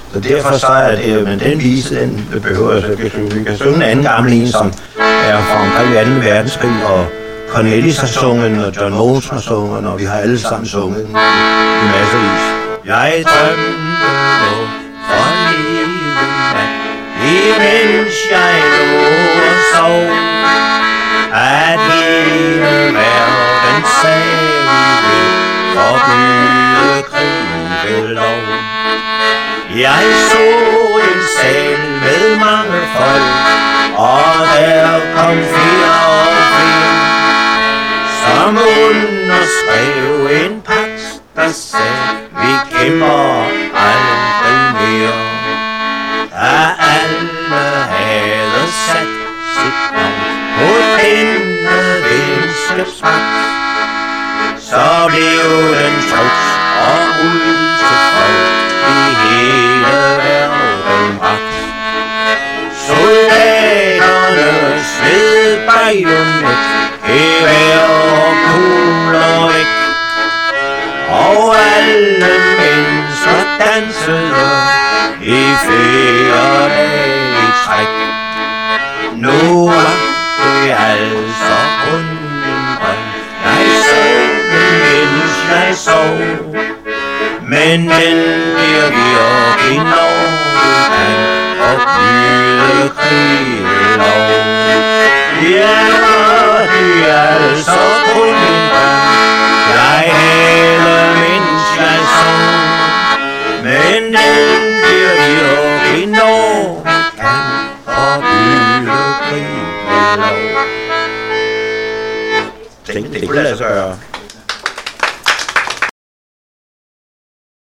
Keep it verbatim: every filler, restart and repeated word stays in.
Så derfor så er det, men den vise, den behøver jeg så ikke synge. Vi kan synge en anden gammel en, som er fra omkring anden verdenskrig, og Cornelis har sunget, og John Mogensen har sunget, og vi har alle sammen sunget i, i massevis. Jeg drømte på for livet nat, imens jeg lå og sov, at hele verden sagde, forbyde krig ved lov. Jeg så en sal med mange folk, og der kom flere og flere, som underskrev en pagt, der sagde, vi kæmper aldrig mere. Da alle havde sat sit navn på denne venskabsmagt, så blev den trygt og ud til folk i hele verden bragt. Soldaterne sved bajonet, gevær og kugler væk, og alle mennesker dansede i flere dage i træk. Nu var det altså kun en drøm, jeg så, mens jeg sov, men den bliver virkelig, når du kan forbyde krig ved lov. Ja, det er altså kun en drøm, jeg havde, mens jeg sov, men den bliver virkelig, når du kan forbyde krig ved lov. Tænk, det kunne lade sig gøre.